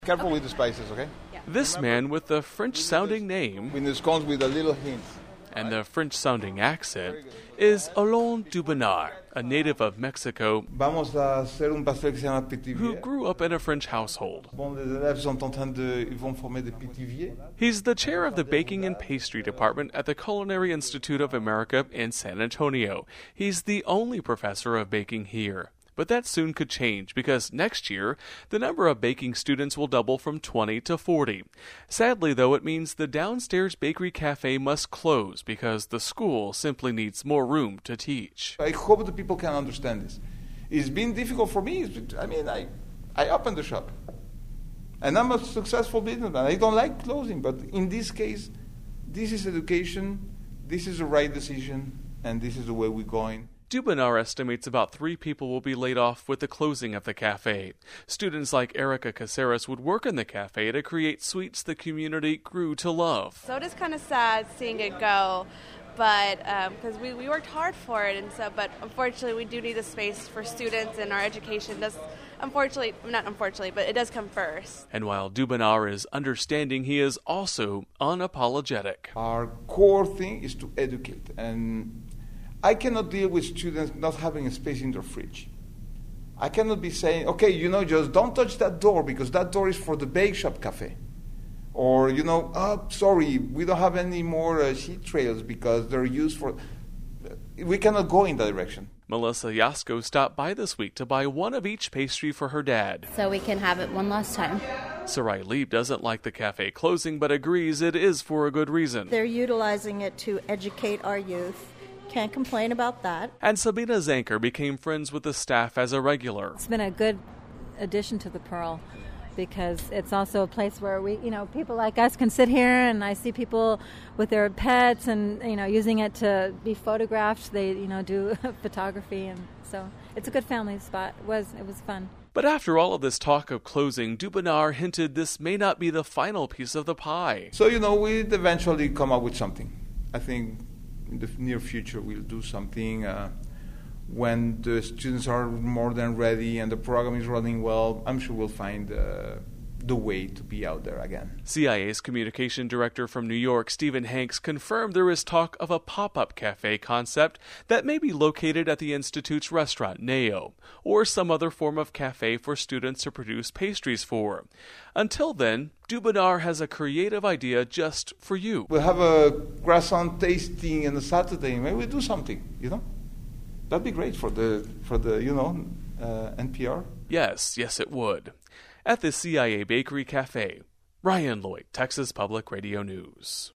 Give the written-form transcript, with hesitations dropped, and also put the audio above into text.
Careful with the spices, okay? This man with the French-sounding name With the scones with a little hint. and the French-sounding accent is Alain Dubonard, a native of Mexico Vamos a hacer un pastel que se llama who pétivier. grew up in a French household. Bon, les élèves sont en train de, ils vont former des pétiviers. He's the chair of the Baking and Pastry Department at the Culinary Institute of America in San Antonio. He's the only professor of baking here. But that soon could change because next year, the number of baking students will double from 20 to 40. Sadly, though, it means the downstairs bakery cafe must close because the school simply needs more room to teach. I hope the people can understand this. It's been difficult for me. I opened the shop. And I'm a successful businessman. I don't like closing, but in this case, this is education, this is the right decision, and this is the way we're going. Dubonard estimates about 3 people will be laid off with the closing of the cafe. Students like Erica Caceres would work in the cafe to create sweets the community grew to love. So it is kind of sad seeing it go, but because we worked hard for it, but unfortunately we do need the space for students, and our education does, but it does come first. And while Dubonard is understanding, he is also unapologetic. Our core thing is to educate, and I cannot deal with students not having a space in their fridge. I cannot be saying, okay, just don't touch that door because that door is for the bake shop cafe. Or, sorry, we don't have any more sheet trails because they're used for... We cannot go in that direction. Melissa Yasko stopped by this week to buy one of each pastry for her dad. So we can have it one last time. Sarai Lieb doesn't like the cafe closing, but agrees it is for a good reason. They're utilizing it to educate our youth. Can't complain about that. And Sabina Zanker became friends with the staff as a regular. It's been a good addition to the Pearl because it's also a place where people like us can sit here, and I see people with their pets and, using it to be photographed. They, do photography, and so it's a good family spot. It was fun. But after all of this talk of closing, Dubonard hinted this may not be the final piece of the pie. So, we'd eventually come up with something. I think in the near future we'll do something when the students are more than ready and the program is running well. I'm sure we'll find the way to be out there again. CIA's communication director from New York, Stephen Hanks, confirmed there is talk of a pop-up cafe concept that may be located at the Institute's restaurant, Neo, or some other form of cafe for students to produce pastries for. Until then, Dubonard has a creative idea just for you. We'll have a croissant tasting on a Saturday. Maybe we'll do something, That'd be great for the NPR. Yes, it would. At the CIA Bakery Cafe, Ryan Lloyd, Texas Public Radio News.